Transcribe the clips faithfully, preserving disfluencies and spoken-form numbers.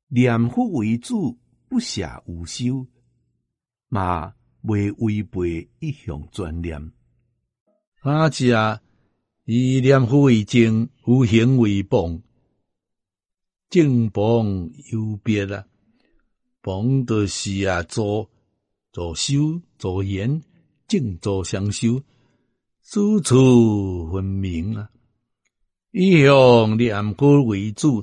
念佛为主，不舍无修，嘛未违背一向专念。 阿只啊，以念佛为正，有行为帮，正帮有别啊。帮就是啊，做做修做言，正做相修，处处分明啊。以向念佛为主，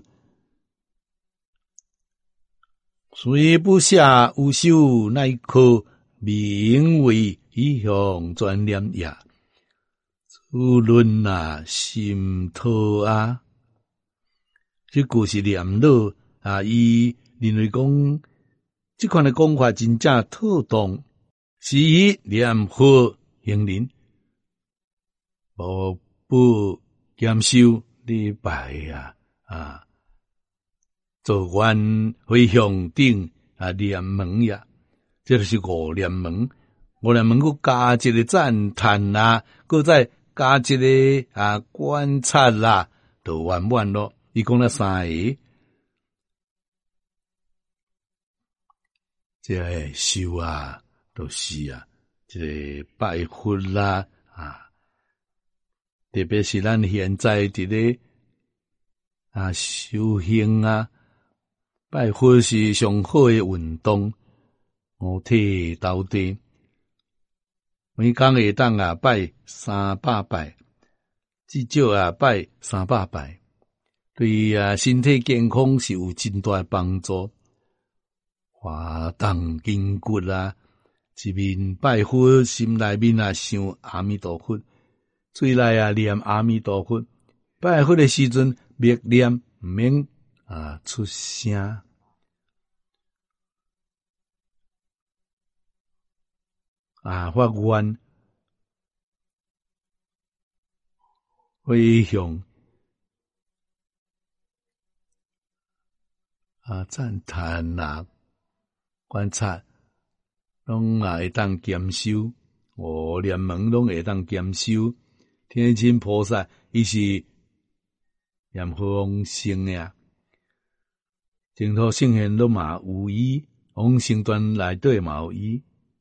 虽不舍无修，乃可名为一向专念也。无论啊，心头啊，这句是念老啊，伊认为讲，这款的讲法真正妥当，是以念佛行人，无不减修礼拜啊啊，做愿回向顶啊念门呀，这就是五念门。五念门佫加一个赞叹啦，佫再加一个啊观察啦，就完满咯。伊讲了三个，这个修啊，都、就是啊，这个拜佛啦啊，特别是咱现在伫咧啊修行啊，拜佛是上好诶运动，五体投地。每工会当啊拜三百拜，至少啊拜三百拜，对啊身体健康是有真大帮助。活动筋骨啊，一面拜佛，心内面啊想阿弥陀佛，嘴内啊念阿弥陀佛。拜佛的时阵，默念唔免啊出声。啊，发愿回向啊，赞叹啊，观察，拢啊会当减修。五念门拢会当减修。天亲菩萨伊是念佛往生呀，净土圣贤都嘛有伊，往生段内底嘛有伊。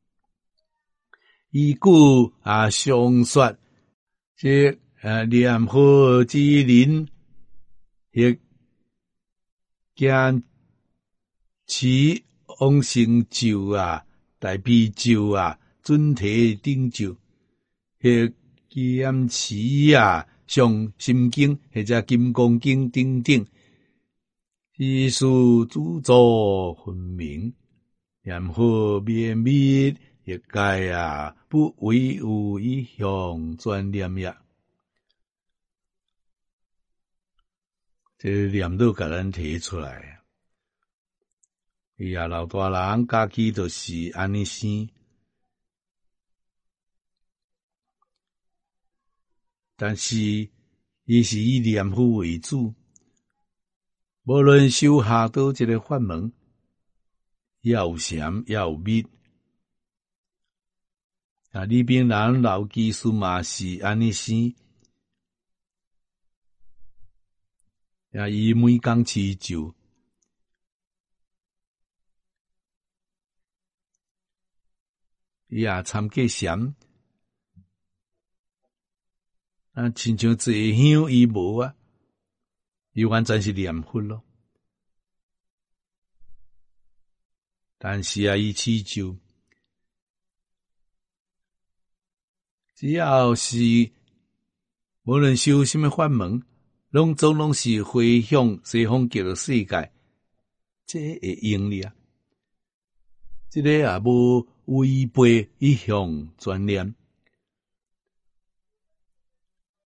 依据啊，常说这啊念佛之人，亦见持往生咒啊、大悲咒啊、准提顶咒，亦见持啊、上心经或者金刚经等等，意思主作分明，念佛绵密。一该啊，不为有一向专念呀。这念头甲咱提出来，伊啊老大人家己就是安尼生，但是伊是以念佛为主，无论修下倒一个法门，要有禅要有密。啊！里边人老技术嘛是安尼生，啊！伊每工持咒，伊也参过禅，啊，亲像坐香伊无啊，伊完全是念佛咯。但是啊，伊持咒。只要是无论修什么法门，拢总拢是回向西方极乐世界，这会用哩啊！这个也无违背一向专念，